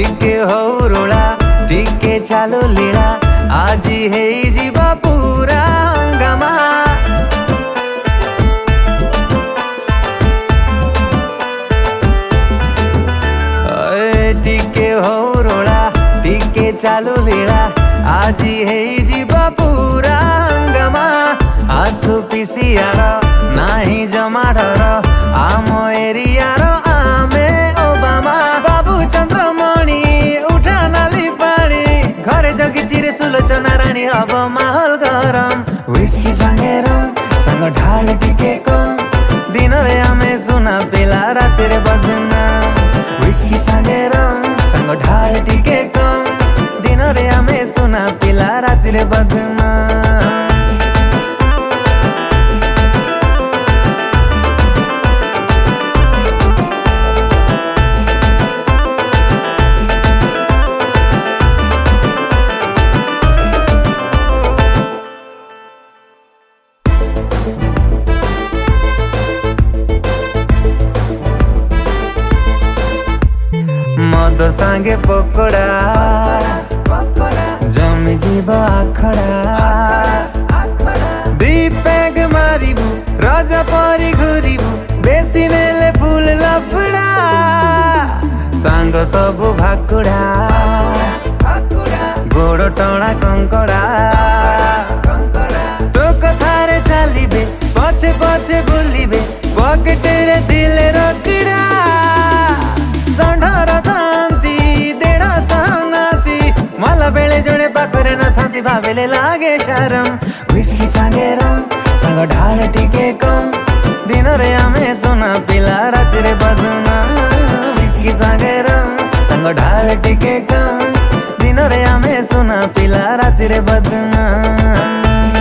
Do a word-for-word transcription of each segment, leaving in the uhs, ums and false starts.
टिके हौरोला टिके चालो लीला आजी हे जीवा पूरा हंगामा। टिके हौरोला टिके चालो लीला आजी हे जीवा पूरा हंगामा। आसु पिसियार नाही जमा डर आम एरियार आमे ओबामा। बाबू चंद्रमणि उठा नाली पानी घरे जगी चिरे सुलोचना रानी अब माहौल गरम। व्हिस्की सांगे रम सांग ढाल टिके कम दिन रे आमे सुना पिला राति रे बदनाम। व्हिस्की सांगे रम सांग ढाल टिके कम दिन रे आमे सुना पिला राति रे बदनाम। मद सांगे पकोड़ा जमी जीव आखड़ा। दी पैग मारिबू राजा परी घुरिबू बेसी नेले फुल लफड़ा। सांग सबु भाकुड़ा गोड़ टणा कंकड़ा। तो कथारे चलिबे पछे पछे बुलिबे पकेटेरे दिले रखड़ा। षंढर थांती देढ़ सहनाती मला बेले जड़े पाखरे न थांती भावेले लागे शरम। व्हिस्की सांगे रम सांग ढाल टिके कम दिन रे आमे सुना पिला राति रे बदनाम। व्हिस्की सांगे रम सांग ढाल टिके कम दिन रे आमे सुना पिला राति रे बदनाम।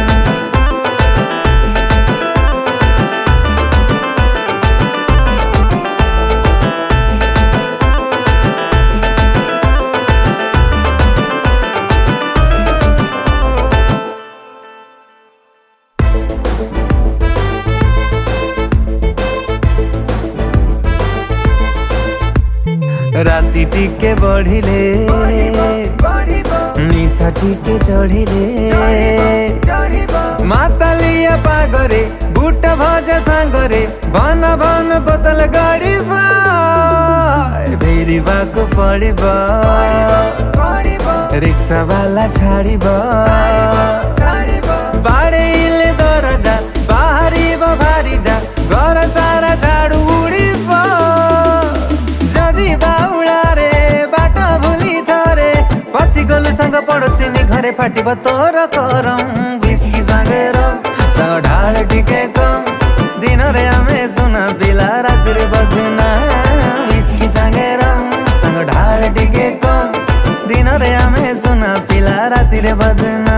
राति टिके बढ़िले निशा टिके चढ़िले। मातालिया पागरे बुट भज सांगरे भन भन बोतल गड़िबा। फेरिबा को पड़िबा रिक्शा वाला छाड़िबा। बाड़ेइले दरजा बाहरिबा भारी जा घर सारा झाड़ू उड़िबा। जदि बाउला रे बाटा भूली थरे पसी गलु संग पड़ोसिनी घरे फाटिब तोर करम। व्हिस्की सांगे रम सांग ढाल टिके कम दिन रे आमे सुना पिला राति रे बदनाम। व्हिस्की सांगे रम सांग ढाल टिके कम दिन रे आमे सुना पिला राति रे बदनाम।